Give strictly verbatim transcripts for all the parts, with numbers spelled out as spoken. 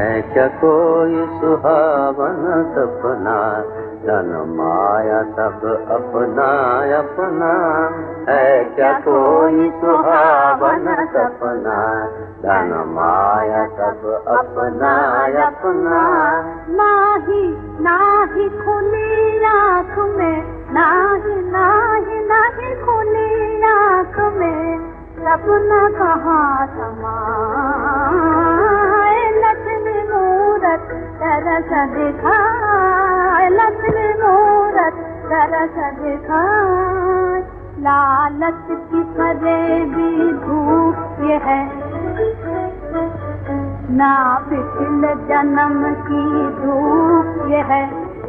है क्या कोई सुहावन सपना, धन माया सब अपना अपना, है क्या कोई सुहावन सपना, धन माया सब अपना अपना। नाही नाही खुली आँख में, नाही नाही नाही खुली आँख में, सपना कहाँ समाए। लक्ष्मी मूरत तरस दिखाए, लक्ष्मी मूरत तरस दिखाए। लालच की फरेबी धूप ये है, ना पिछले जन्म की धूप ये है।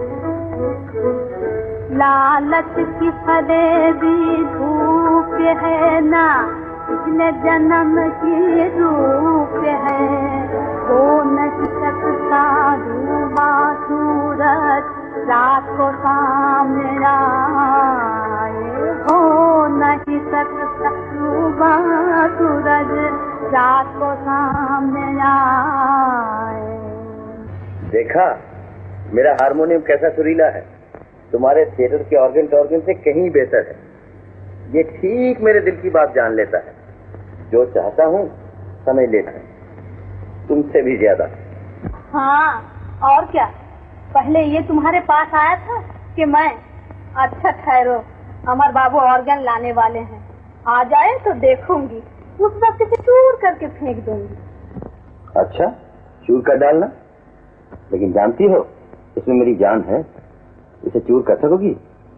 लालच की फरेबी धूप ये है, ना पिछले जन्म की धूप ये है। हो नहीं सकता डूबा सूरज रात को सामने आए, हो नहीं सकता डूबा सूरज रात को सामने आए। देखा मेरा हारमोनियम कैसा सुरीला है, तुम्हारे थिएटर के ऑर्गन टॉर्गन से कहीं बेहतर है। ये ठीक मेरे दिल की बात जान लेता है, जो चाहता हूँ समझ लेता है, तुमसे भी ज्यादा। हाँ और क्या, पहले ये तुम्हारे पास आया था कि मैं। अच्छा ठहरो, अमर बाबू ऑर्गन लाने वाले हैं, आ जाए तो देखूंगी, उस वक्त इसे चूर करके फेंक दूंगी। अच्छा चूर कर डालना, लेकिन जानती हो इसमें मेरी जान है, इसे चूर कर सकोगी?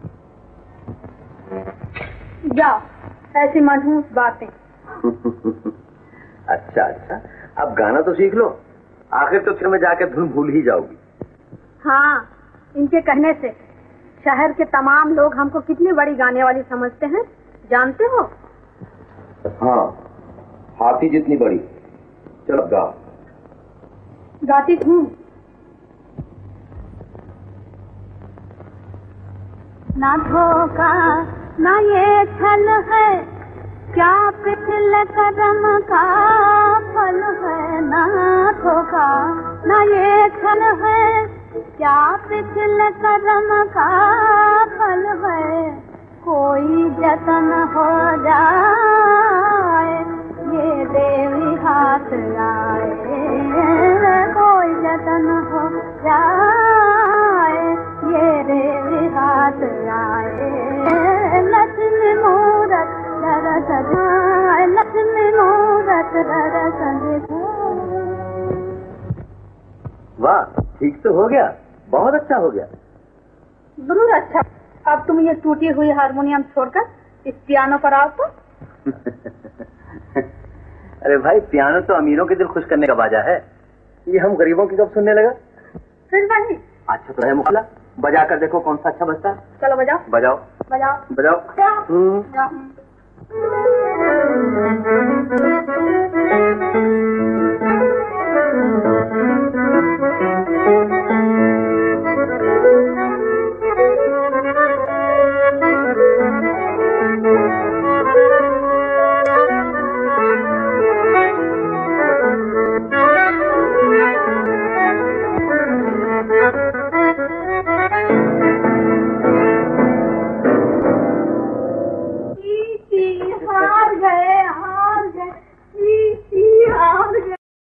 जाओ, ऐसी मनहूस बातें। अच्छा अच्छा, अब गाना तो सीख लो, आखिर तो फिर में जाकर धुन भूल ही जाओगी। हाँ, इनके कहने से शहर के तमाम लोग हमको कितनी बड़ी गाने वाली समझते हैं, जानते हो? हाँ, हाथी जितनी बड़ी। चलो गाओ। गाती हूँ। ना धोखा ना ये छल है, क्या पिछले कदम का फल है। ना धोखा ना ये छल है, क्या पिछले कदम का फल है। कोई जतन हो जाए, ये देवी हाथ आए। कोई जतन हो जाए, ये देवी हाथ आए। लक्ष्मी मूरत दरस दिखाए, लक्ष्मी मूरत दरस दिखाए। वाह, ठीक तो हो गया, बहुत अच्छा हो गया। जरूर अच्छा। अब तुम ये टूटी हुई हारमोनियम छोड़कर इस पियानो पर आओ तो। अरे भाई, पियानो तो अमीरों के दिल खुश करने का बाजा है, ये हम गरीबों की कब सुनने लगा। फिर वही अच्छा तो है मुखला, बजा कर देखो कौन सा अच्छा बजता है। चलो बजाओ बजाओ बजाओ बजाओ, बजाओ। बजाओ।